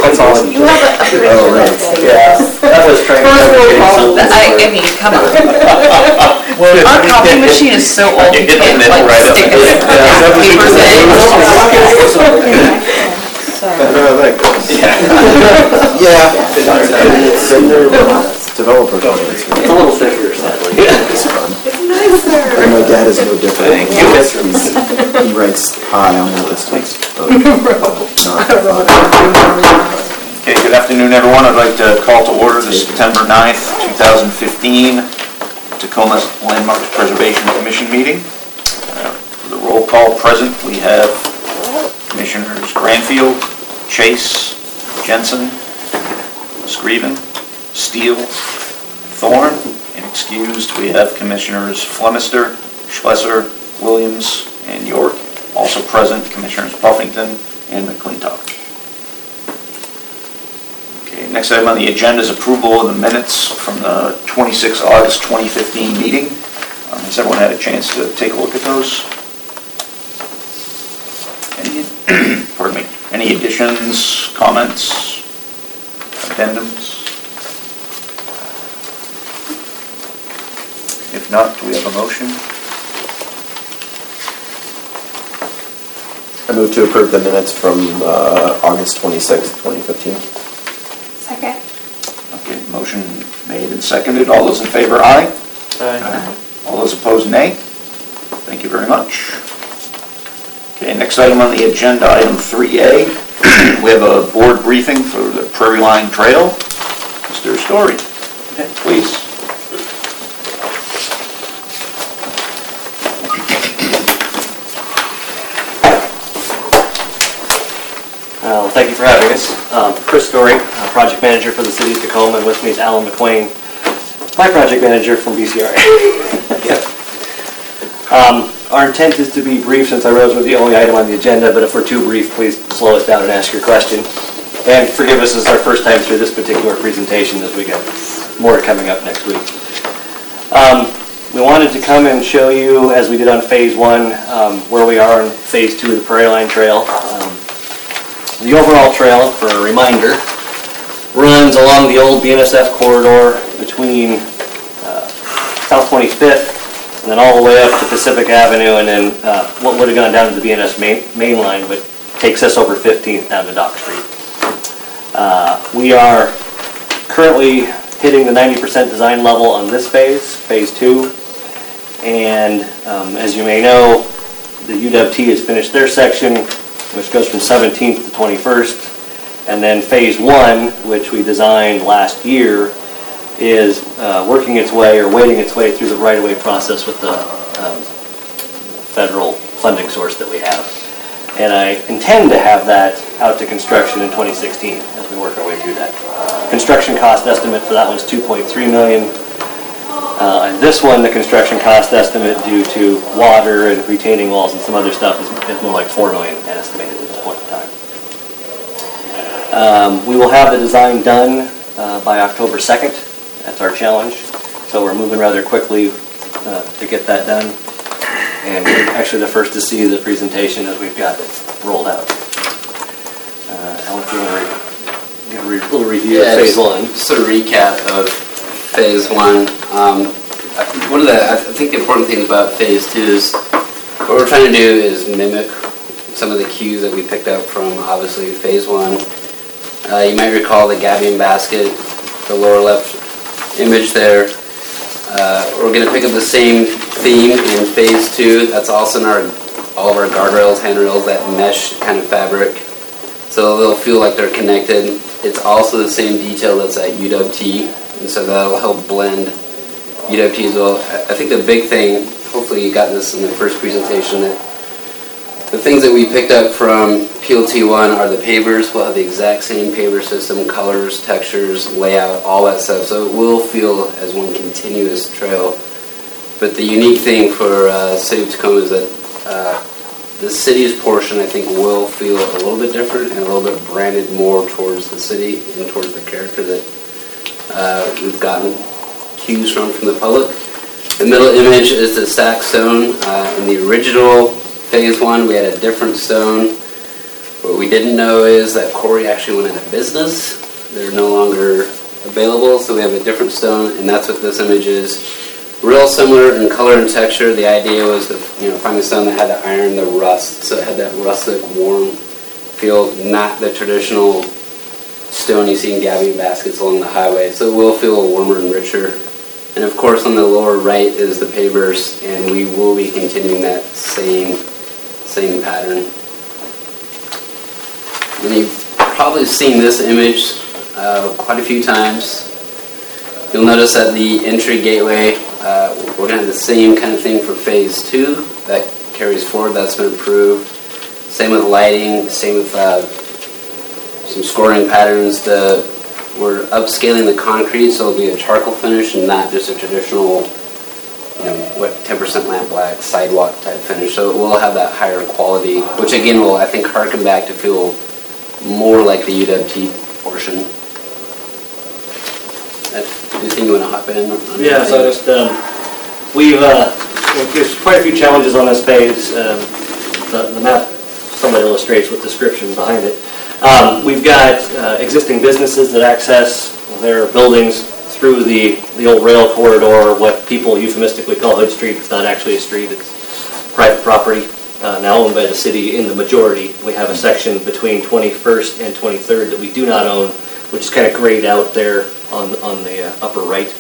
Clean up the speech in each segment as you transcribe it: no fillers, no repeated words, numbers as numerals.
That's all. You have a pretty Oh, right. Yeah, that was trying to. I mean, come on. Our copy machine is so old, you can't like stick it papers in. Yeah. It's developer comments. It's a little thicker, sadly. It's fun. And my dad is no different. Thank you. He writes high on the list. Okay, good afternoon, everyone. I'd like to call to order the September 9th, 2015 Tacoma Landmarks Preservation Commission meeting. For the roll call present, we have Commissioners Granfield, Chase, Jensen, Scriven, Steele, Thorne, and excused we have Commissioners Flemister, Schlesser, Williams, and York. Also present, Commissioners Puffington and McClintock. Okay, next item on the agenda is approval of the minutes from the 26 August 2015 meeting. Has everyone had a chance to take a look at those? Pardon me. Any additions, comments, addendums? If not, do we have a motion? I move to approve the minutes from August 26th, 2015. Second. Okay, motion made and seconded. All those in favor, aye. Aye. All those opposed, nay. Thank you very much. Okay, next item on the agenda, item 3A. We have a board briefing for the Prairie Line Trail. Mr. Story, please. Thank you for having us. Chris Story, project manager for the city of Tacoma, and with me is Alan McLean, my project manager from BCRA. Yep. Our intent is to be brief since I realize we're the only item on the agenda, but if we're too brief, please slow us down and ask your question. And forgive us, this is our first time through this particular presentation as we get more coming up next week. We wanted to come and show you, as we did on Phase 1, where we are in Phase 2 of the Prairie Line Trail. The overall trail, for a reminder, runs along the old BNSF corridor between South 25th and then all the way up to Pacific Avenue, and then what would have gone down to the BNS main line, but takes us over 15th down to Dock Street. We are currently hitting the 90% design level on this phase, Phase 2, and as you may know, the UWT has finished their section, which goes from 17th to 21st, and then Phase 1, which we designed last year, is working its way or wading its way through the right-of-way process with the federal funding source that we have. And I intend to have that out to construction in 2016 as we work our way through that. Construction cost estimate for that one's $2.3 million. And this one, the construction cost estimate due to water and retaining walls and some other stuff is more like $4 million estimated at this point in time. We will have the design done by October 2nd. That's our challenge. So we're moving rather quickly to get that done. And we're actually the first to see the presentation as we've got it rolled out. Alan, if you want to give a little review of Phase 1. Just a recap of Phase 1. I think the important thing about Phase 2 is what we're trying to do is mimic some of the cues that we picked up from obviously Phase 1. You might recall the gabion basket, the lower left image there. We're going to pick up the same theme in Phase 2. That's also in all of our guardrails, handrails, that mesh kind of fabric. So they'll feel like they're connected. It's also the same detail that's at UWT, and so that'll help blend UWT as well. I think the big thing, hopefully you got this in the first presentation, that the things that we picked up from PLT1 are the pavers. We'll have the exact same paver system, colors, textures, layout, all that stuff. So it will feel as one continuous trail. But the unique thing for City of Tacoma is that the city's portion, I think, will feel a little bit different and a little bit branded more towards the city and towards the character that we've gotten cues from the public. The middle image is the stacked stone. In the original Phase 1, we had a different stone. What we didn't know is that Corey actually went out of business. They're no longer available, so we have a different stone, and that's what this image is. Real similar in color and texture. The idea was to find a stone that had the iron, the rust, so it had that rustic, warm feel, not the traditional stone you see in gabbing baskets along the highway. So it will feel warmer and richer. And of course, on the lower right is the pavers, and we will be continuing that same pattern. And you've probably seen this image quite a few times. You'll notice at the entry gateway, we're going to have the same kind of thing for phase 2 that carries forward. That's been approved. Same with lighting, same with some scoring patterns. We're upscaling the concrete, so it'll be a charcoal finish and not just a traditional, 10% lamp black sidewalk type finish. So it will have that higher quality, which again will, I think, harken back to feel more like the UWT portion. Anything you want to hop in? Yeah, so just there's quite a few challenges on this phase. The map somewhat illustrates with description behind it. We've got existing businesses that access their buildings through the old rail corridor, what people euphemistically call Hood Street. It's not actually a street, it's private property, now owned by the city in the majority. We have a section between 21st and 23rd that we do not own, which is kind of grayed out there on the upper right.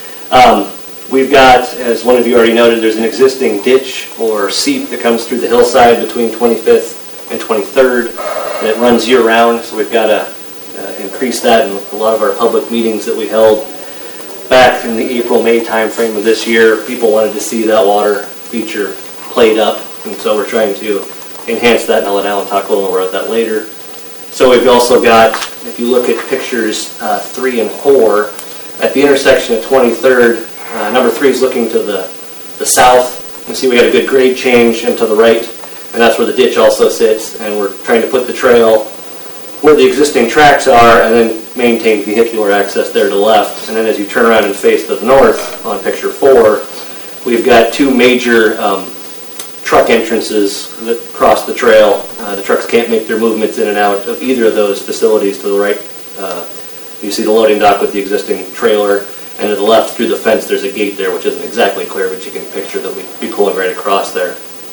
We've got, as one of you already noted, there's an existing ditch or seep that comes through the hillside between 25th and 23rd, and it runs year-round, so we've got to increase that. In a lot of our public meetings that we held back in the April-May timeframe of this year, people wanted to see that water feature played up, and so we're trying to enhance that, and I'll let Alan talk a little more about that later. So we've also got, if you look at pictures 3 and 4, at the intersection of 23rd, number 3 is looking to the south. You can see we got a good grade change, and to the right, and that's where the ditch also sits, and we're trying to put the trail where the existing tracks are and then maintain vehicular access there to the left. And then as you turn around and face to the north on picture 4, we've got 2 major truck entrances that cross the trail. The trucks can't make their movements in and out of either of those facilities. To the right, you see the loading dock with the existing trailer, and to the left through the fence there's a gate there, which isn't exactly clear, but you can picture that we'd be pulling right across there.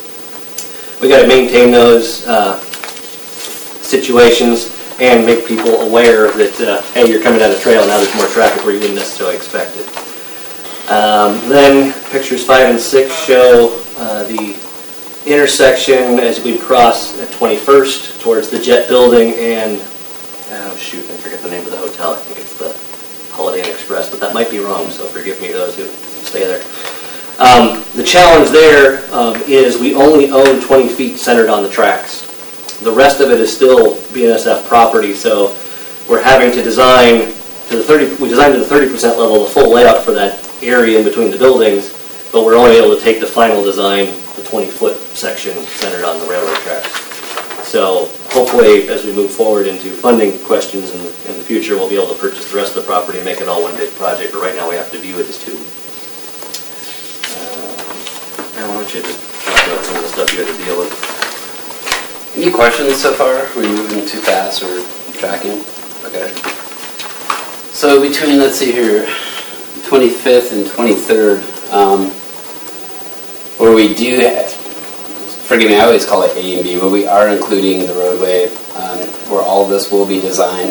We got to maintain those situations and make people aware that, hey, you're coming down the trail, now there's more traffic where you wouldn't necessarily expect it. Then pictures 5 and 6 show the intersection as we cross at 21st towards the Jet Building and, I forget the name of the hotel. I think it's the Holiday Inn Express, but that might be wrong, so forgive me those who stay there. The challenge there is we only own 20 feet centered on the tracks. The rest of it is still BNSF property, so we're having to design to the 30%, we designed to the 30% level the full layout for that area in between the buildings, but we're only able to take the final design, the 20-foot section centered on the railroad tracks. So hopefully as we move forward into funding questions in the future, we'll be able to purchase the rest of the property and make it all one big project, but right now we have to view it as 2. Why don't you just talk about some of the stuff you had to deal with? Any questions so far? Are we moving too fast or tracking? Okay. So between, let's see here, 25th and 23rd, where we do have, forgive me, I always call it A and B, but we are including the roadway where all of this will be designed.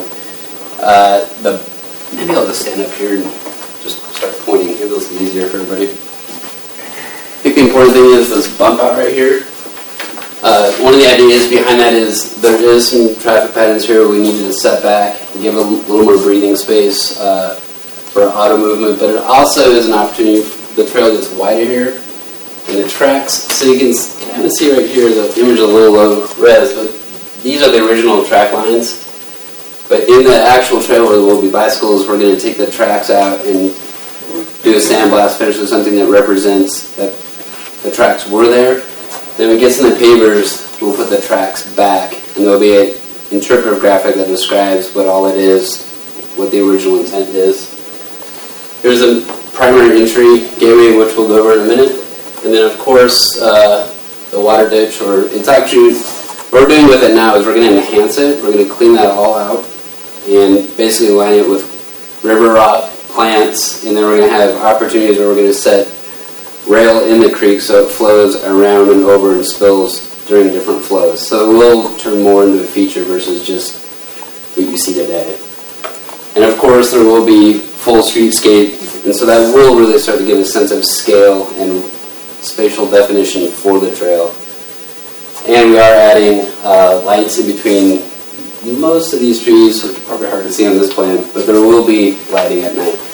Maybe I'll just stand up here and just start pointing. Maybe this is easier for everybody. I think the important thing is this bump out right here. One of the ideas behind that is there is some traffic patterns here we needed to set back and give a little more breathing space for auto movement, but it also is an opportunity. The trail gets wider here, and the tracks, so you can kind of see right here, the image is a little low res, but these are the original track lines. But in the actual trail where there will be bicycles, we're going to take the tracks out and do a sandblast finish or something that represents that the tracks were there. Then when it gets in the pavers, we'll put the tracks back, and there'll be an interpretive graphic that describes what all it is, what the original intent is. There's a primary entry gateway, which we'll go over in a minute, and then of course the water ditch, or it's actually, What we're doing with it now is we're going to enhance it. We're going to clean that all out and basically line it with river rock, plants, and then we're going to have opportunities where we're going to set rail in the creek so it flows around and over and spills during different flows. So it will turn more into a feature versus just what you see today. And of course there will be full streetscape, and so that will really start to give a sense of scale and spatial definition for the trail. And we are adding lights in between most of these trees, which are probably hard to see on this plan, but there will be lighting at night.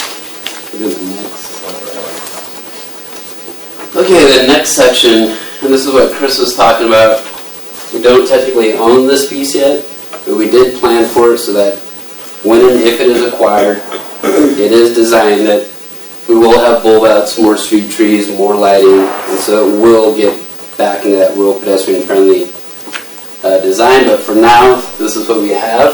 Okay, the next section, and this is what Chris was talking about. We don't technically own this piece yet, but we did plan for it so that when and if it is acquired, it is designed that we will have bulb outs, more street trees, more lighting, and so it will get back into that rural pedestrian friendly design. But for now, this is what we have.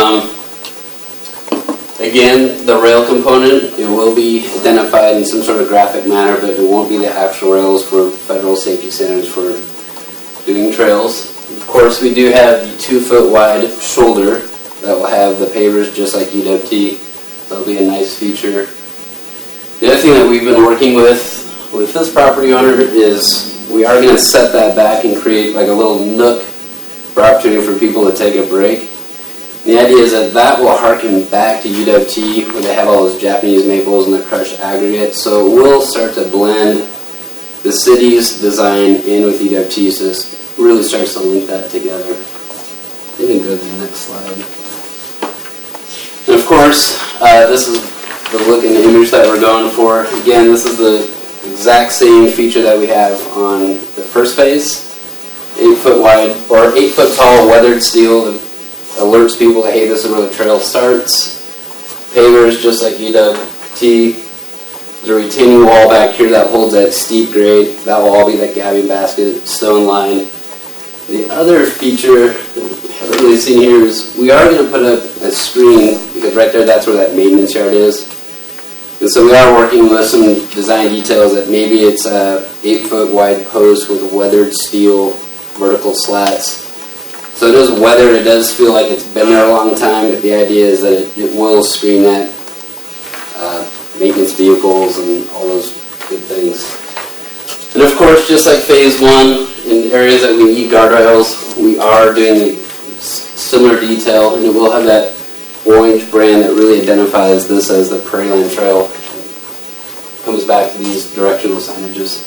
Again, the rail component, it will be identified in some sort of graphic manner, but it won't be the actual rails for federal safety standards for doing trails. Of course, we do have the 2-foot wide shoulder that will have the pavers just like UWT. That'll be a nice feature. The other thing that we've been working with this property owner is we are going to set that back and create like a little nook for opportunity for people to take a break. The idea is that that will harken back to UWT where they have all those Japanese maples and the crushed aggregate. So we'll start to blend the city's design in with UWT, so this really starts to link that together. You can go to the next slide. And of course, this is the look and image that we're going for. Again, this is the exact same feature that we have on the first phase. 8-foot wide or 8-foot tall weathered steel that alerts people, hey, this is where the trail starts. Pavers just like UWT. There's a retaining wall back here that holds that steep grade. That will all be that gabbing basket, stone lined. The other feature that we haven't really seen here is we are going to put up a screen because right there that's where that maintenance yard is. And so we are working with some design details that maybe it's a 8-foot wide post with weathered steel vertical slats. So it is weathered, it does feel like it's been there a long time, but the idea is that it will screen that maintenance vehicles and all those good things. And of course, just like phase 1, in areas that we need guardrails, we are doing the similar detail, and it will have that orange brand that really identifies this as the Prairie Line Trail. Comes back to these directional signages.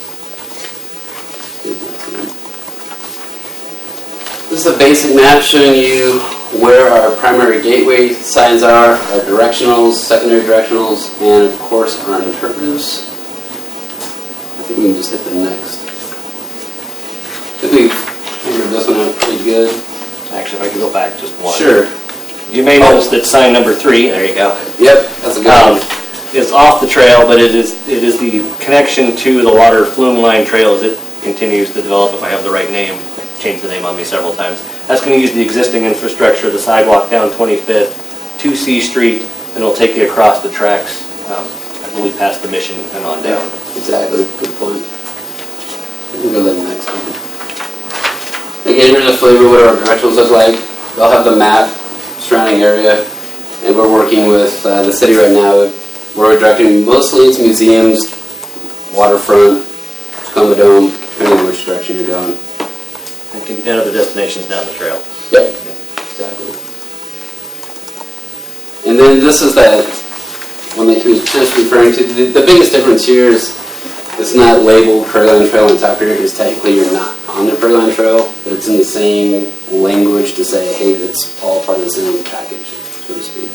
This is a basic map showing you where our primary gateway signs are, our directionals, secondary directionals, and of course our interpretatives. I think we can just hit the next. I think we figured this one out pretty good. Actually, if I could go back just one. Sure. You may notice that sign number 3, there you go. Yep, that's a good one. Is off the trail, but it is the connection to the water flume line trail as it continues to develop, if I have the right name. Changed the name on me several times. That's going to use the existing infrastructure, the sidewalk down 25th to C Street, and it'll take you across the tracks, I believe past the Mission and on down. Exactly, good point. We can go to the next one. Again, here's a flavor of what our directionals look like. They'll have the map, surrounding area, and we're working with the city right now where we're directing mostly it's museums, waterfront, Tacoma Dome, depending on which direction you're going. And other destinations down the trail. Yep, exactly. And then this is that one that he was just referring to. The biggest difference here is it's not labeled Prairie Line Trail on top here because technically you're not on the Prairie Line Trail, but it's in the same language to say, hey, it's all part of the same package, so to speak.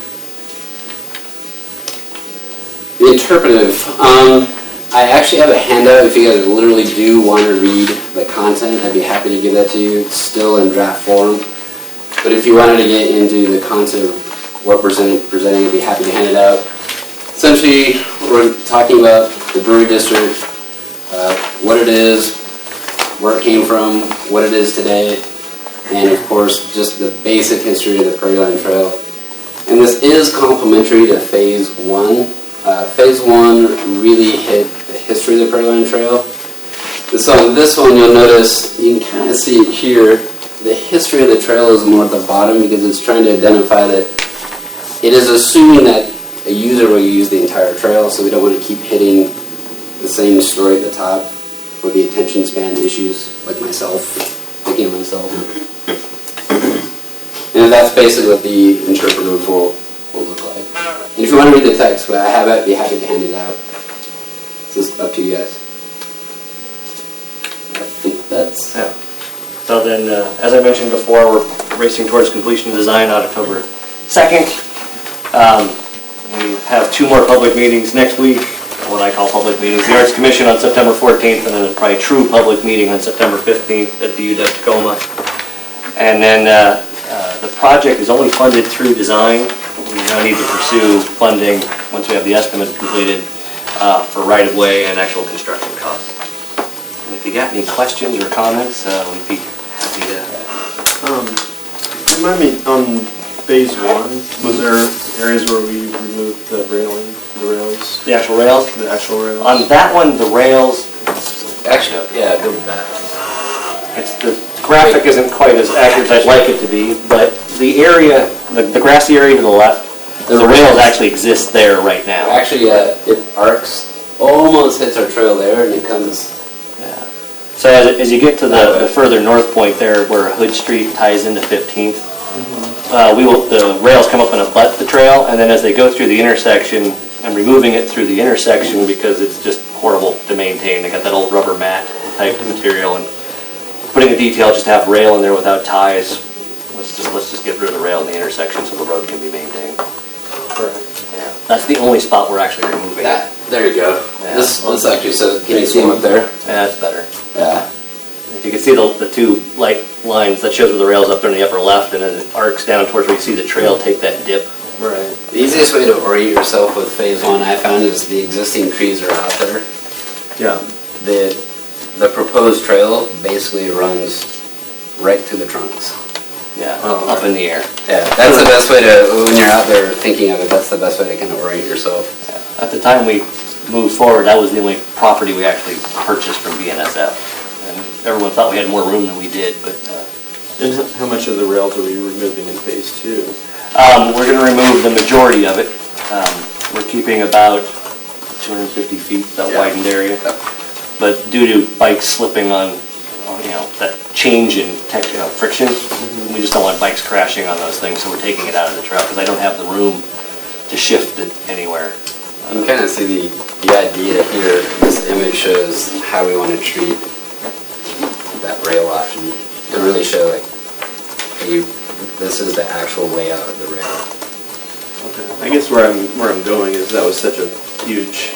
The interpretive. I actually have a handout if you guys literally do want to read the content. I'd be happy to give that to you. It's still in draft form. But if you wanted to get into the content of what presenting, I'd be happy to hand it out. Essentially, we're talking about the brewery district, what it is, where it came from, what it is today, and of course, just the basic history of the Prairie Line Trail. And this is complementary to Phase 1. Phase 1 really hit the history of the Prairie Line Trail. So on this one, you'll notice, you can kind of see it here, the history of the trail is more at the bottom because it's trying to identify that it is assuming that a user will use the entire trail, so we don't want to keep hitting the same story at the top for the attention span issues, like myself, thinking of myself. And that's basically what the interpreter will look like. And if you want to read the text, I have it, I'd be happy to hand it out. It's just up to you guys. I think that's... Yeah. So then, as I mentioned before, we're racing towards completion of design on October 2nd. We have 2 more public meetings next week, what I call public meetings. The Arts Commission on September 14th, and then probably a true public meeting on September 15th at the UW Tacoma. And then the project is only funded through design. We now need to pursue funding, once we have the estimate completed, for right-of-way and actual construction costs. And if you got any questions or comments, we'd be happy to... Remind me, on phase 1, was there areas where we removed the rails? The actual rails? The actual rails? On that one, the rails, Actually, yeah, go with that. the graphic isn't quite as accurate as I'd like it to be, but the area, the grassy area to the left, the rails actually exist there right now. Actually, it arcs, almost hits our trail there, and it comes... So as you get to the further north point there, where Hood Street ties into 15th, the rails come up and abut the trail, and then as they go through the intersection, I'm removing it through the intersection because it's just horrible to maintain. They got that old rubber mat type material, and putting a detail just to have rail in there without ties. Let's just get rid of the rail in the intersection so the road can be maintained. Correct. Yeah, that's the only spot we're actually removing it. There you go. Yeah. This actually says, can you see them up there? Yeah, that's better. Yeah. If you can see the 2 light lines, that shows where the rail's up there in the upper left, and then it arcs down towards where you see the trail take that dip. Right. The easiest way to orient yourself with phase 1 I found is the existing trees are out there. Yeah. The proposed trail basically runs right through the trunks. Yeah, up in the air. Yeah, that's the best way to, when you're out there thinking of it, that's the best way to kind of orient yourself. At the time we moved forward, that was the only property we actually purchased from BNSF. And everyone thought we had more room than we did, but... And how much of the rails are we removing in phase 2? we're going to remove the majority of it. We're keeping about 250 feet, that widened area. But due to bikes slipping on that change in friction, we just don't want bikes crashing on those things, so we're taking it out of the trail because I don't have the room to shift it anywhere. You can kind of see the idea here. This image shows how we want to treat that rail option to really show like, hey, this is the actual layout of the rail. Okay. I guess where I'm going is that was such a huge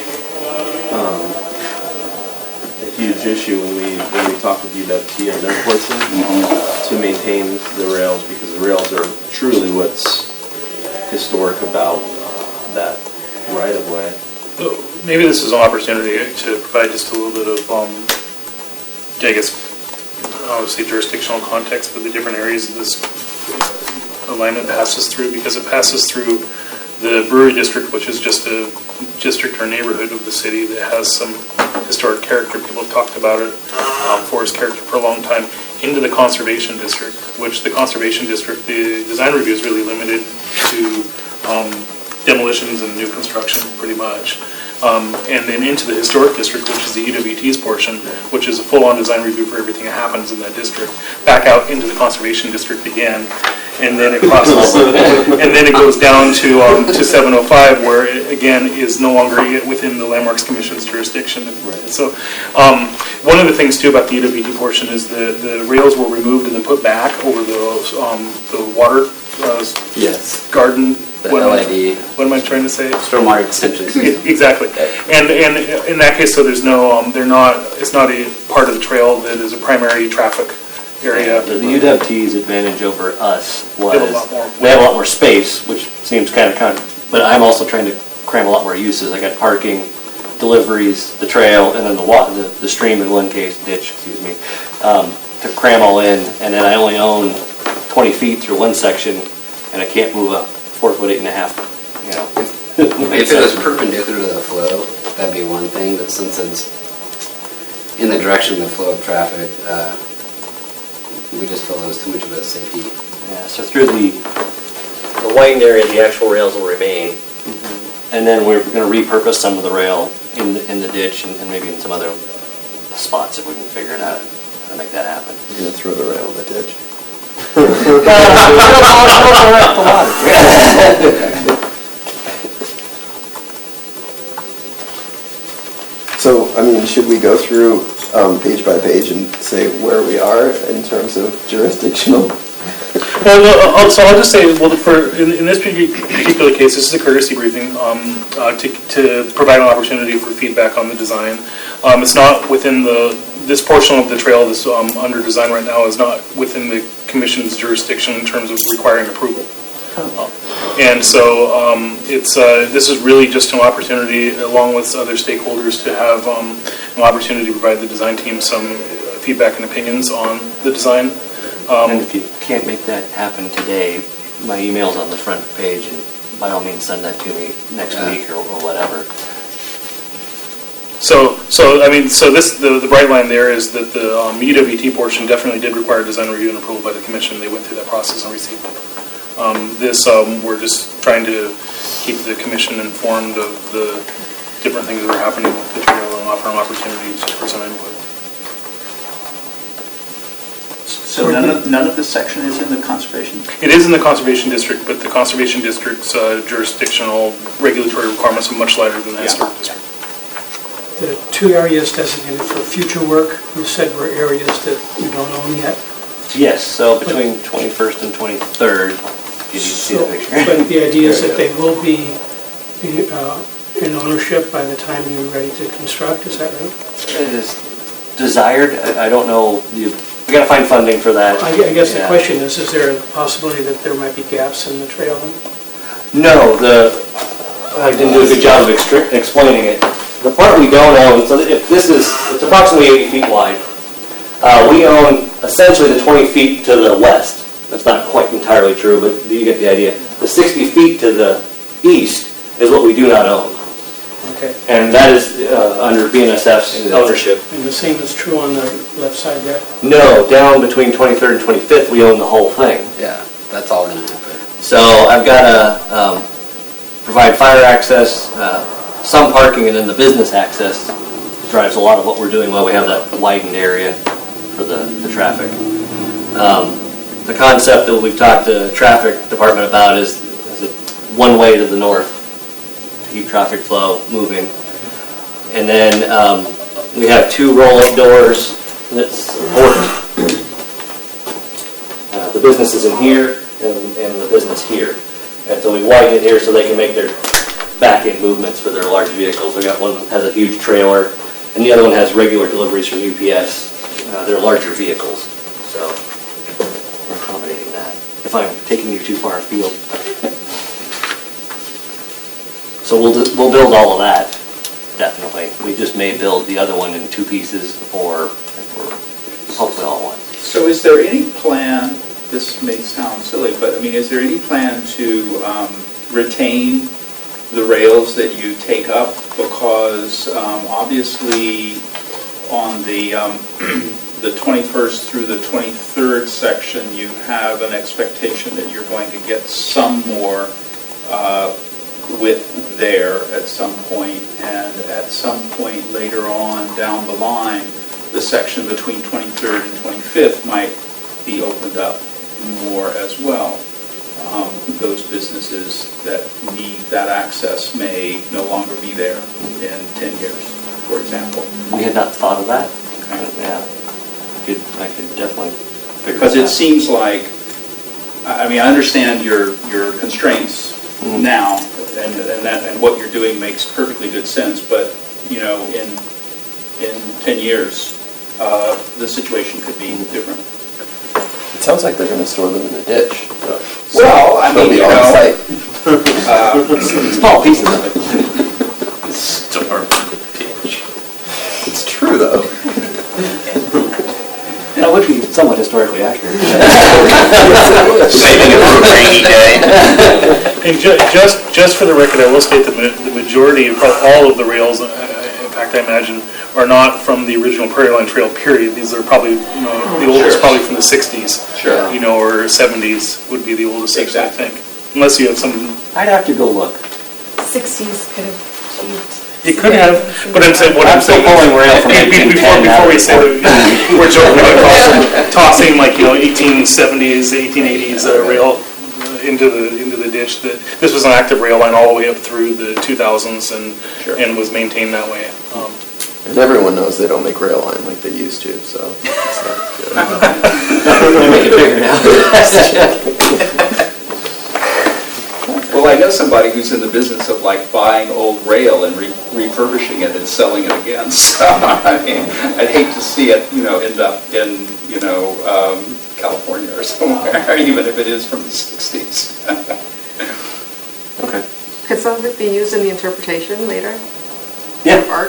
issue when we talked with UWT on their portion to maintain the rails, because the rails are truly what's historic about that right of way. Maybe this is an opportunity to provide just a little bit of, I guess, obviously jurisdictional context for the different areas of this alignment passes through, because it passes through the Brewery District, which is just a district or neighborhood of the city that has some historic character. People have talked about it, forest character for a long time, into the Conservation District, which the Conservation District, the design review is really limited to demolitions and new construction, pretty much. And then into the Historic District, which is the UWT's portion, which is a full-on design review for everything that happens in that district. Back out into the Conservation District again, and then it crosses, and then it goes down to 705, where it again is no longer within the Landmarks Commission's jurisdiction. Right. So, one of the things too about the UWT portion is the rails were removed and then put back over the water Yes. garden. The LID. What am I trying to say? Stormwater extension system. Exactly. And in that case, so there's no, it's not a part of the trail that is a primary traffic area. The UWT's advantage over us was They have a lot more. they have a lot more space, which seems kind of, but I'm also trying to cram a lot more uses. I got parking, deliveries, the trail, and then the stream in one case, ditch, excuse me, to cram all in. And then I only own 20 feet through one section, and I can't move a 4 foot 8.5, If it was perpendicular to the flow, that'd be one thing, but since it's in the direction of the flow of traffic, We just felt it was too much of a safety. Yeah, so through the widened area, the actual rails will remain. And then we're going to repurpose some of the rail in the ditch and maybe in some other spots if we can figure it out to make that happen. You're going to throw the rail in the ditch? So, I mean, should we go through page by page and say where we are in terms of jurisdictional? Well, so I'll just say, well, in this particular case, this is a courtesy briefing to provide an opportunity for feedback on the design. It's not within this portion of the trail that's under design right now is not within the commission's jurisdiction in terms of requiring approval. And so this is really just an opportunity, along with other stakeholders, to have an opportunity to provide the design team some feedback and opinions on the design. And if you can't make that happen today, my email's on the front page, and by all means send that to me next week or whatever. So the bright line there is that the UWT portion definitely did require design review and approval by the commission. They went through that process and received it. We're just trying to keep the commission informed of the different things that are happening with the trail and offer them opportunities for some input. So none of this section is in the conservation? It is in the conservation district, but the conservation district's jurisdictional regulatory requirements are much lighter than the historic district. The two areas designated for future work, you said were areas that you don't own yet? Yes, so between 21st and 23rd, you need to see the picture. But the idea is that they will be in ownership by the time you're ready to construct, is that right? It is desired. I don't know. We got to find funding for that. I guess the question is there a possibility that there might be gaps in the trail? No, I didn't do a good job of explaining it. The part we don't own, so if it's approximately 80 feet wide. We own essentially the 20 feet to the west. That's not quite entirely true, but you get the idea. The 60 feet to the east is what we do not own. Okay. And that is under BNSF's ownership. And the same is true on the left side there? No, down between 23rd and 25th, we own the whole thing. Yeah, that's all going to happen. So I've got to provide fire access, some parking, and then the business access drives a lot of what we're doing while we have that widened area for the traffic. The concept that we've talked to the traffic department about is a one way to the north to keep traffic flow moving. And then we have two roll-up doors that support the business is in here and the business here. And so we widen it here so they can make their back-end movements for their large vehicles. We got one that has a huge trailer, and the other one has regular deliveries from UPS. They're larger vehicles, so we're accommodating that. If I'm taking you too far afield. So we'll build all of that, definitely. We just may build the other one in two pieces or hopefully all at once. So is there any plan, this may sound silly, but I mean, is there any plan to retain the rails that you take up? Because obviously on the 21st through the 23rd section, you have an expectation that you're going to get some more width there at some point, and at some point later on down the line, the section between 23rd and 25th might be opened up more as well. Those businesses that need that access may no longer be there in 10 years, for example. We had not thought of that. Okay. Yeah, I could definitely figure it out. Because it seems like, I mean, I understand your constraints now, and what you're doing makes perfectly good sense, but, you know, in 10 years, the situation could be different. It sounds like they're going to store them in the ditch. Well, I mean, they'll be you on know, site. Small pieces of it. Storm ditch. It's true, though. That would be somewhat historically accurate. Saving it for a rainy day. And just for the record, I will state that the majority, probably all of the rails, in fact, I imagine, are not from the original Prairie Line Trail period. These are probably, the oldest probably from the 60s. Sure. Or 70s would be the oldest, Exactly. I think. Unless you have some... I'd have to go look. 60s could have achieved. It could have, but I'm saying, I'm still pulling rail from 1810 before we now. say that, we're joking about tossing 1870s, 1880s rail into the ditch. This was an active rail line all the way up through the 2000s and was maintained that way. And everyone knows they don't make rail line like they used to, so it's not good. They make it bigger now. Well, I know somebody who's in the business of buying old rail and refurbishing it and selling it again. So, I mean, I'd hate to see it, end up in, California or somewhere, even if it is from the 60s. Okay. Could some of it be used in the interpretation later? Yeah. Art?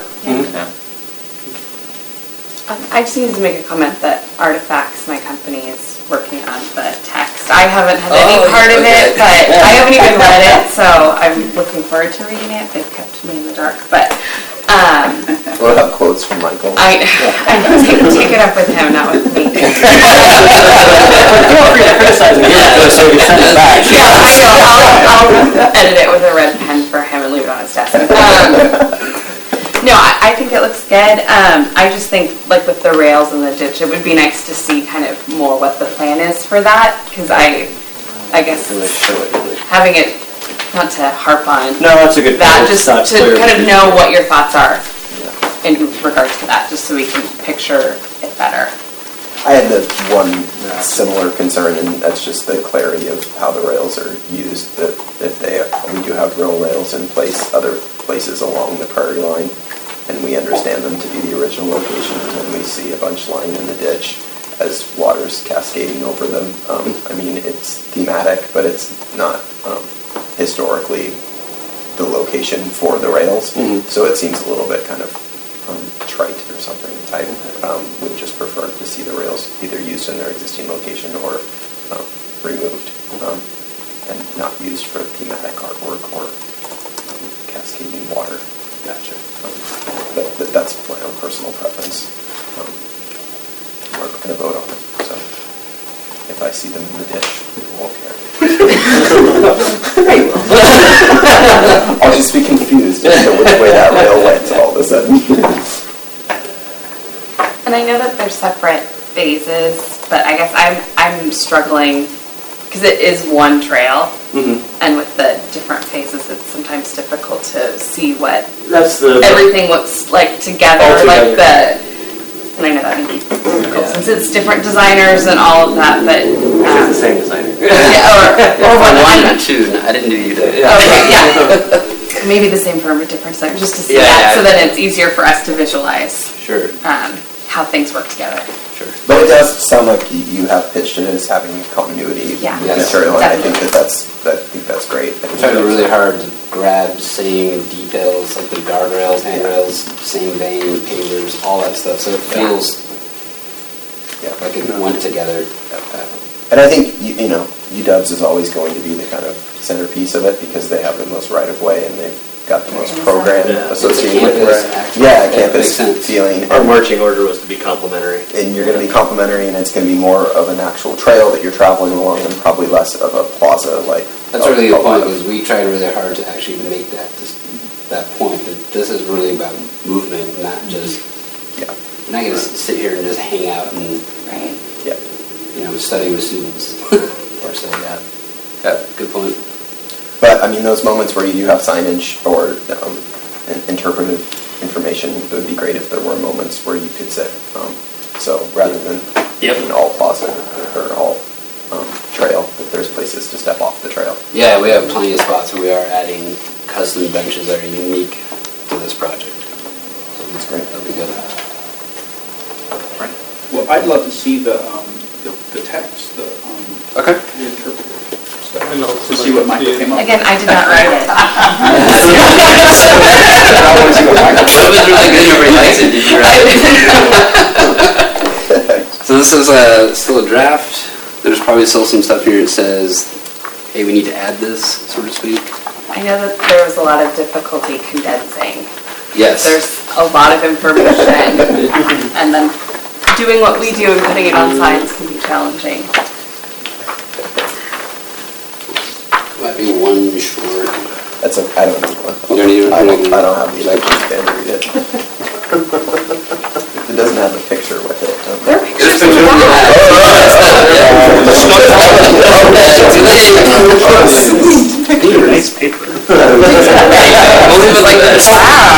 I just need to make a comment that Artifacts, my company, is working on the text. I haven't had any part of it, but I haven't even read it, so I'm looking forward to reading it. They've kept me in the dark, but We'll have quotes from Michael. I take it up with him, not with me. Feel free to criticize me, so we can send it back. Yeah, I know. I'll edit it with a red pen for him and leave it on his desk. No, I think it looks good. I just think, with the rails and the ditch, it would be nice to see kind of more what the plan is for that, because I guess having it, not to harp on No, that's a good that, point. just to kind of know what your thoughts are in regards to that, just so we can picture it better. I had one similar concern, and that's just the clarity of how the rails are used. That if we do have rail rails in place, other places along the Prairie Line, and we understand them to be the original locations, and we see a bunch lying in the ditch as water's cascading over them. It's thematic, but it's not historically the location for the rails. So it seems a little bit kind of trite or something. I would just prefer to see the rails either used in their existing location or removed and not used for thematic artwork or cascading water. Gotcha. But that's my own personal preference. We're not going to vote on it, so if I see them in the ditch, I won't care. I'll just be confused as to which way that rail went all of a sudden. And I know that they're separate phases, but I guess I'm struggling because it is one trail, and with the different phases, it's sometimes difficult to see what everything looks like together. And I know that may be difficult since it's different designers and all of that, but it's the same designer. or one. Too. I didn't do you that. Okay, yeah. Maybe the same firm, but different designers, just to see that, so that it's easier for us to visualize. Sure. How things work together. Sure. But it does sound like you have pitched it as having continuity Yeah. with material, and I think that's great. I'm trying really hard to grab same details, like the guardrails, handrails, same vein, pavers, all that stuff, so it feels like it went together. And I think, UWs is always going to be the kind of centerpiece of it because they have the most right-of-way and they've got the most program associated with it. Yeah, campus feeling. Our marching order was to be complimentary. And you're going to be complimentary, and it's going to be more of an actual trail that you're traveling along and probably less of a plaza like. That's really the point, is we tried really hard to actually make that point, that this is really about movement, not just, we're not going to sit here and just hang out and, study with students, or so, good point. But, those moments where you do have signage or interpretive information, it would be great if there were moments where you could sit. So rather than an all plaza or all trail, that there's places to step off the trail. Yeah, we have plenty of spots where we are adding custom benches that are unique to this project. That's great. That'll be good. Well, I'd love to see the text, the interpretive stuff, to see what Michael came up with. Again, I did not write it. That was really good. Nobody likes it. Did you write it? So this is still a draft. There's probably still some stuff here that says, hey, we need to add this, so to speak. I know that there was a lot of difficulty condensing Yes. There's a lot of information, and then doing what we do and putting it on signs can be challenging. Might be one short. That's okay, I don't need one. You don't need one? I don't have the election pen to read it. If it doesn't have a picture with it. There are There's pictures pictures of of that. Nice paper. We'll leave it like this.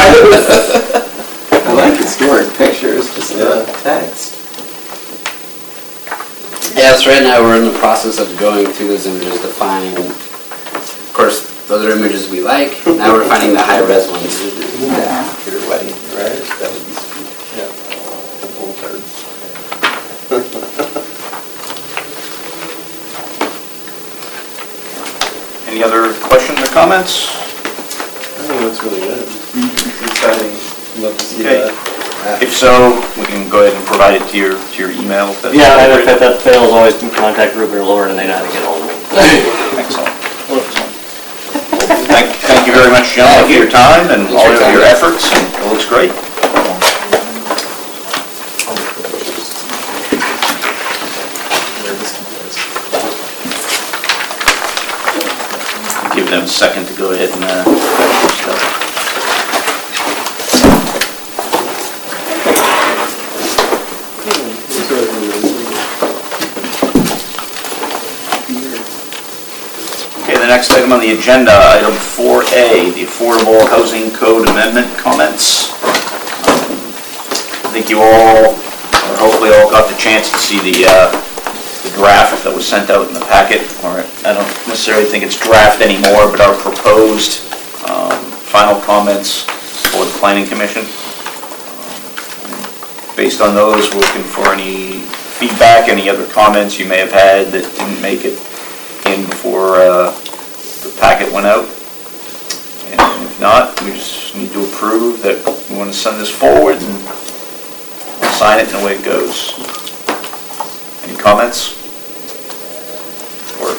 I like historic pictures, just the text. Yes, right now we're in the process of going through those images to find, of course, those are images we like. Now we're finding the high-res ones. Yeah. Your wedding, right? That would be sweet. Yeah. The full card. Any other questions or comments? I think that's really good. It's exciting. Love to see Okay. that. If so, we can go ahead and provide it to your email. if that's Yeah, and appropriate. if that fails, always contact Ruben or Lauren, and they know how to get hold of me. Excellent. Thank you very much, gentlemen, for your time and all of your efforts. It looks great. Give them a second to go ahead and stuff. Okay, the next item on the agenda, item 4A, the Affordable Housing Code Amendment comments. I think you all, or hopefully all, got the chance to see the draft that was sent out in the packet, or I don't necessarily think it's draft anymore, but our proposed final comments for the Planning Commission. Based on those, we're looking for any feedback, any other comments you may have had that didn't make it in before the packet went out. And if not, we just need to approve that we want to send this forward and we'll sign it and away it goes. Any comments? Or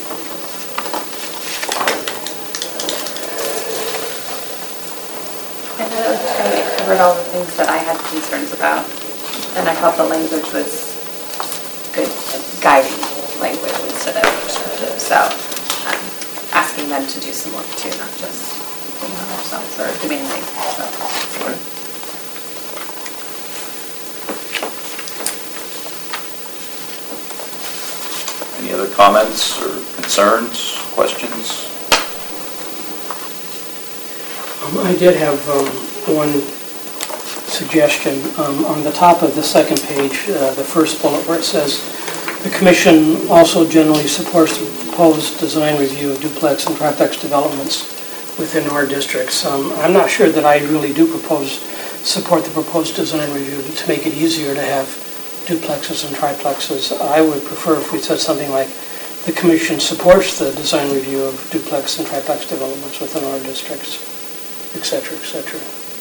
I felt like it covered all the things that I had concerns about, and I felt the language was good guiding language instead of prescriptive, so asking them to do some work too, not just being on themselves or demanding, so. any other comments or concerns, questions? I did have one suggestion. On the top of the second page, the first bullet where it says, "The Commission also generally supports the proposed design review of duplex and triplex developments within our districts." I'm not sure that I really do support the proposed design review to make it easier to have duplexes and triplexes. I would prefer if we said something like, "The Commission supports the design review of duplex and triplex developments within our districts," et cetera, et cetera.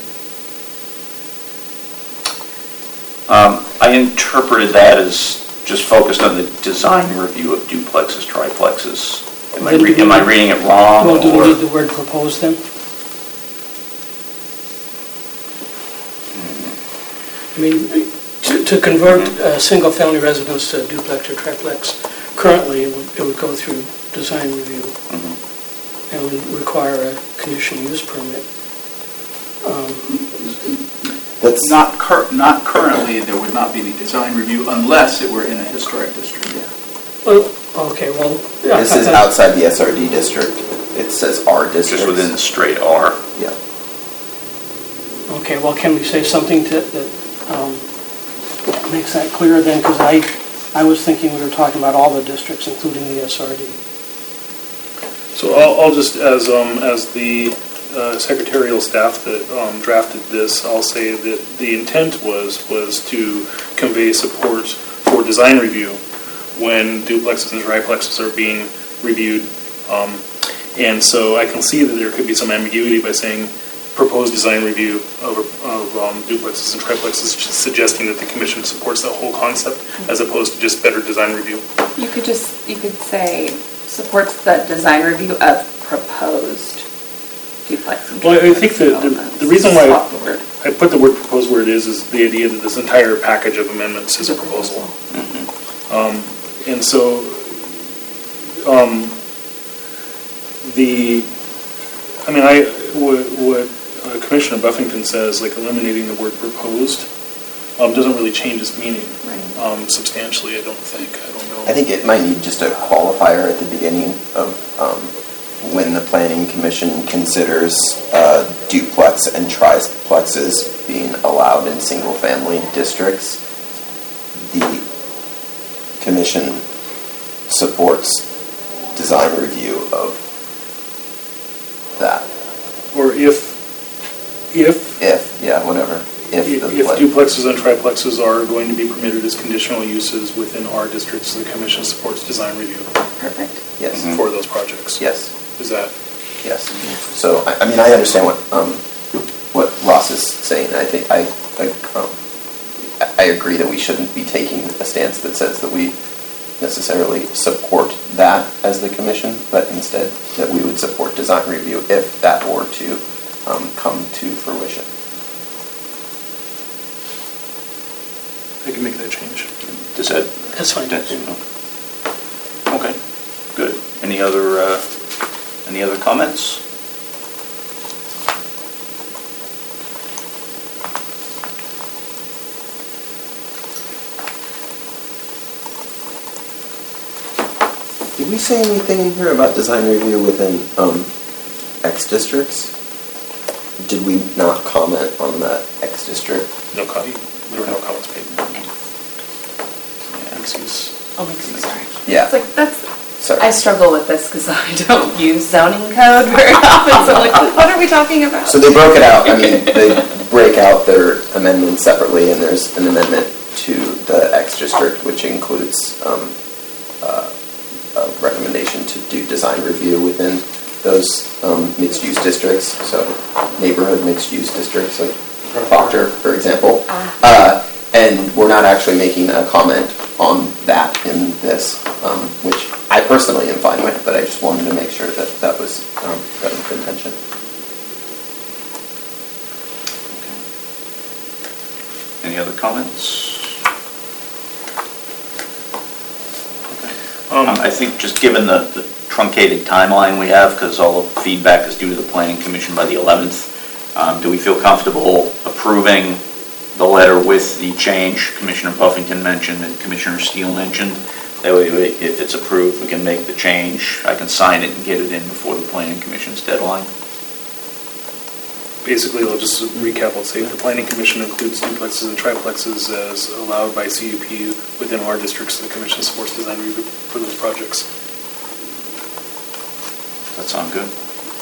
I interpreted that as just focused on the design review of duplexes, triplexes. Am I reading it wrong? Well, do we or- need the word propose then? I mean, to convert a single-family residence to a duplex or triplex, currently it would go through design review and would require a conditional use permit. That's Not currently, there would not be any design review unless it were in a historic district. Well, okay, well, yeah. This is outside the SRD district. It says R district. Just within the straight R. Yeah. Okay, well, can we say something that makes that clear then? Because I was thinking we were talking about all the districts, including the SRD. So I'll just, as the secretarial staff that drafted this, I'll say that the intent was to convey support for design review when duplexes and triplexes are being reviewed. And so I can see that there could be some ambiguity by saying proposed design review of duplexes and triplexes, suggesting that the commission supports that whole concept as opposed to just better design review. You could say supports the design review of proposed duplexes duplex. and Well, I think triplex the reason why swap the word. I put the word proposed where it is the idea that this entire package of amendments is a proposal. And so, what Commissioner Buffington says, like eliminating the word proposed, doesn't really change its meaning substantially, I don't think. I don't know. I think it might need just a qualifier at the beginning of when the planning commission considers duplex and triplexes being allowed in single-family districts. The commission supports design review of that. Or if Whatever. If duplexes and triplexes are going to be permitted as conditional uses within our districts, the commission supports design review Perfect. Yes. for those projects. Yes. Is that? Yes. So, I mean, I understand what Ross is saying. I think I agree that we shouldn't be taking a stance that says that we necessarily support that as the commission, but instead that we would support design review if that were to come to fruition. I can make that change. Does that? That's fine. Okay, good. Any other comments? Did we say anything in here about design review within X districts? Did we not comment on that X district? No comment. There were no comments made. Oh, makes me sorry. Yeah. It's like, Sorry. I struggle with this because I don't use zoning code very often, so I'm like, what are we talking about? So they broke it out. I mean, they break out their amendments separately, and there's an amendment to the X district, which includes a recommendation to do design review within those mixed-use districts. So neighborhood mixed-use districts, like Proctor, for example. And we're not actually making a comment on that in this, which I personally am fine with, but I just wanted to make sure that that was the intention. Any other comments? I think just given the truncated timeline we have, because all the feedback is due to the Planning Commission by the 11th, do we feel comfortable approving the letter with the change Commissioner Buffington mentioned and Commissioner Steele mentioned? That way, if it's approved, we can make the change. I can sign it and get it in before the Planning Commission's deadline. Basically, I'll just recap. I'll say the Planning Commission includes duplexes and triplexes as allowed by CUP within our districts. The Commission supports design review for those projects. Does that sound good?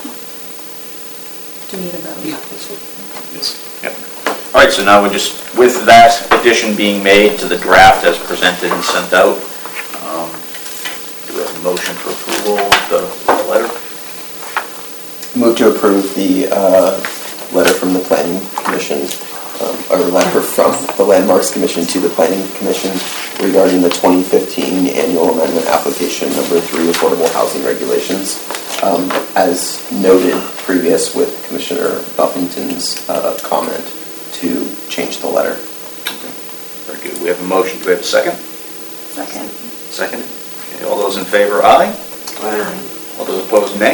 Do you need a vote? Yes. Yep. All right, so now we're just, with that addition being made to the draft as presented and sent out, do we have a motion for approval of the letter? Move to approve the letter from the Planning Commission, or letter from the Landmarks Commission to the Planning Commission regarding the 2015 annual amendment application number 3 affordable housing regulations, as noted previous with Commissioner Buffington's comment to change the letter. Okay. Very good. We have a motion. Do we have a second? Second. Second. Okay. All those in favor, aye. Aye. All those opposed, nay.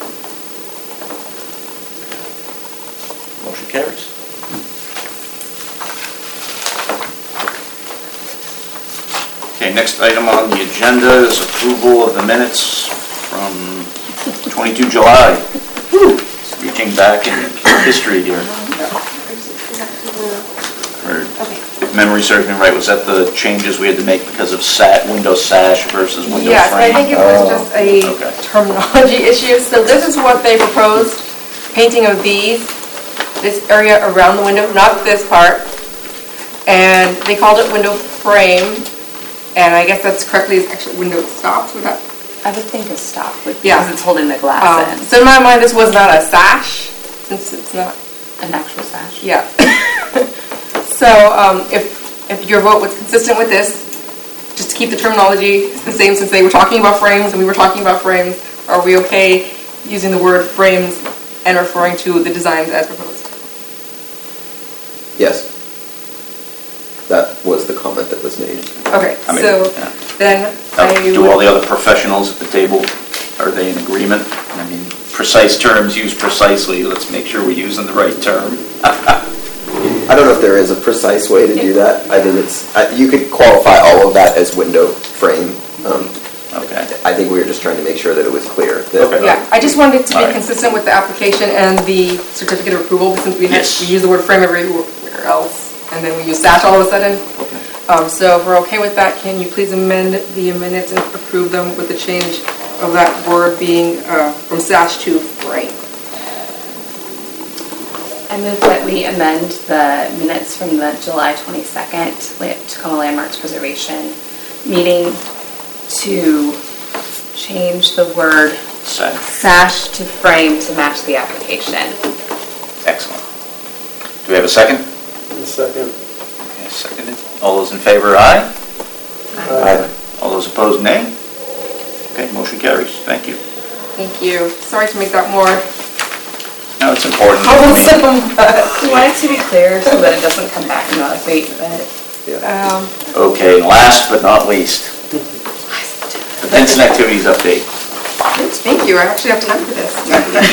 Motion carries. Okay, next item on the agenda is approval of the minutes from 22 July. Whew. Reaching back in history here. If memory serves me right, was that the changes we had to make because of window sash versus window Yes, I frame? think it was just a Okay. terminology issue. So this is what they proposed, painting of this area around the window, not this part. And they called it window frame, and I guess that's correctly, it's actually window stops. Would that? I would think a stop would, Yeah. because it's holding the glass in. So in my mind, this was not a sash, since it's not. An actual sash. Yeah. So if your vote was consistent with this, just to keep the terminology the same, since they were talking about frames and we were talking about frames, are we okay using the word frames and referring to the designs as proposed. Yes. That was the comment that was made. Okay, I mean, so yeah. then Do all the other professionals at the table, are they in agreement? I mean, precise terms used precisely, let's make sure we're using the right term. I don't know if there is a precise way to do that. I think you could qualify all of that as window frame. Okay. I think we were just trying to make sure that it was clear. That, Okay. Yeah, I just wanted it to be All right. consistent with the application and the certificate of approval, since we Yes. use the word frame everywhere else, and then we use sash all of a sudden. Okay. So if we're okay with that, can you please amend the minutes and approve them with the change of that word being from sash to frame? I move that we amend the minutes from the July 22nd Tacoma Landmarks Preservation meeting to change the word sash to frame to match the application. Excellent. Do we have a second? A second. Okay, seconded. All those in favor, aye? Aye. All those opposed, nay? Okay, motion carries. Thank you. Thank you. Sorry to make that more No, it's important. troublesome, but, We want it to be clear so that it doesn't come back and not fate, but Okay, last but not least, events and activities update. thank you, I actually have time for this.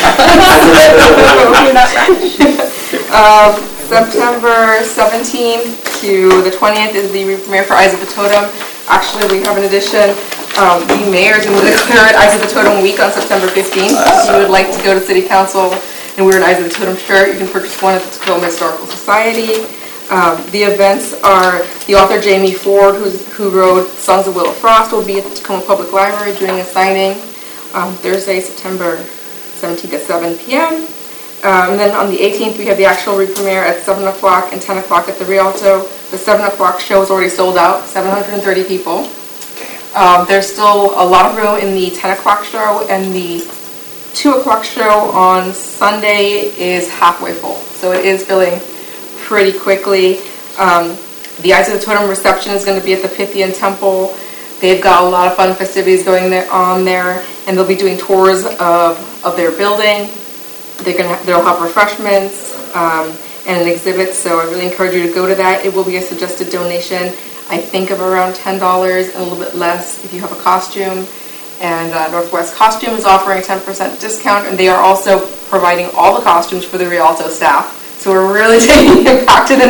September 17th to the 20th is the premiere for Eyes of the Totem. Actually, we have an addition. The mayor's going to declare it Eyes of the Totem Week on September 15th. If you would like to go to City Council and wear an Eyes of the Totem shirt, you can purchase one at the Tacoma Historical Society. The events are the author Jamie Ford, who wrote Songs of Willow Frost, will be at the Tacoma Public Library doing a signing Thursday, September 17th at 7 p.m. And then on the 18th, we have the actual re-premiere at 7 o'clock and 10 o'clock at the Rialto. The 7 o'clock show is already sold out, 730 people. There's still a lot of room in the 10 o'clock show, and the 2 o'clock show on Sunday is halfway full. So it is filling pretty quickly. The Eyes of the Totem reception is going to be at the Pythian Temple. They've got a lot of fun festivities going on there, and they'll be doing tours of their building. They'll have refreshments and an exhibit, so I really encourage you to go to that. It will be a suggested donation, I think of around $10 and a little bit less if you have a costume. And Northwest Costume is offering a 10% discount, and they are also providing all the costumes for the Rialto staff. So we're really taking it back to the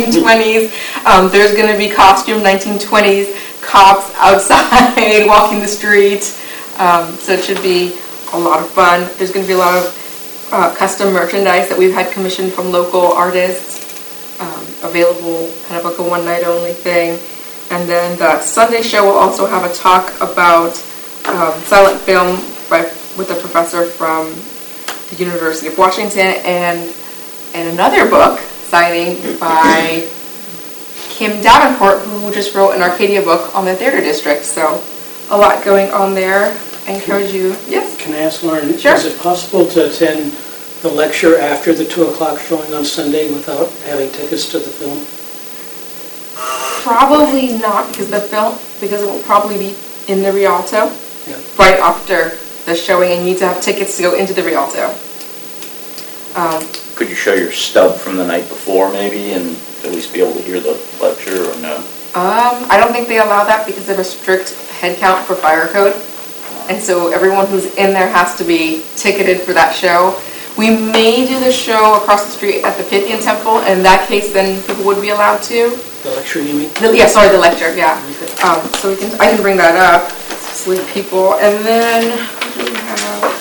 1920s. There's going to be costume 1920s cops outside walking the street. So it should be a lot of fun. There's going to be a lot of custom merchandise that we've had commissioned from local artists, available kind of like a one-night only thing. And then the Sunday show will also have a talk about silent film with a professor from the University of Washington, and another book signing by Kim Davenport, who just wrote an Arcadia book on the theater district. So a lot going on there. I encourage you. Yes? Can I ask, Lauren, Sure. is it possible to attend the lecture after the 2 o'clock showing on Sunday without having tickets to the film? Probably not, because it will probably be in the Rialto Yeah. right after the showing, and you need to have tickets to go into the Rialto. Could you show your stub from the night before maybe and at least be able to hear the lecture or no? I don't think they allow that because they have a strict head count for fire code. And so everyone who's in there has to be ticketed for that show. We may do the show across the street at the Pythian Temple. In that case, then people would be allowed to. The lecture, you mean? The lecture, yeah. So I can bring that up, sleep people. And then, what do we have?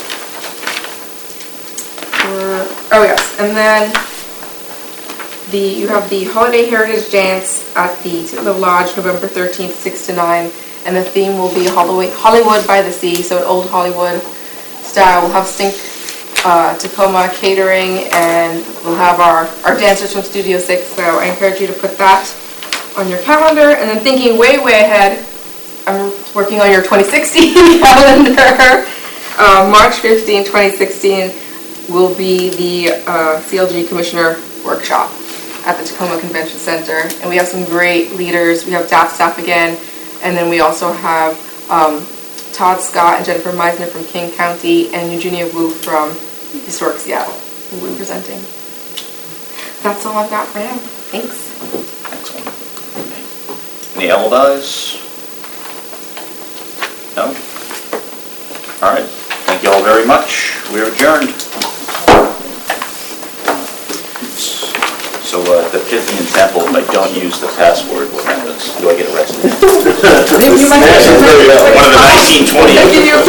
And then you have the Holiday Heritage Dance at the Titlow Lodge, November 13th, 6 to 9. And the theme will be Hollywood by the Sea, so an old Hollywood style. We'll have Stink Tacoma catering, and we'll have our dancers from Studio 6, so I encourage you to put that on your calendar. And then thinking way, way ahead, I'm working on your 2016 calendar. March 15, 2016 will be the CLG Commissioner Workshop at the Tacoma Convention Center. And we have some great leaders. We have DAP staff again, and then we also have Todd Scott and Jennifer Meisner from King County, and Eugenia Wu from Historic Seattle who we're presenting. That's all I've got for now. Thanks. Excellent. Any alibis? No? All right. Thank you all very much. We are adjourned. So the Pythian Temple, if I don't use the password, what happens? Do I get arrested? You might- One of the 1920.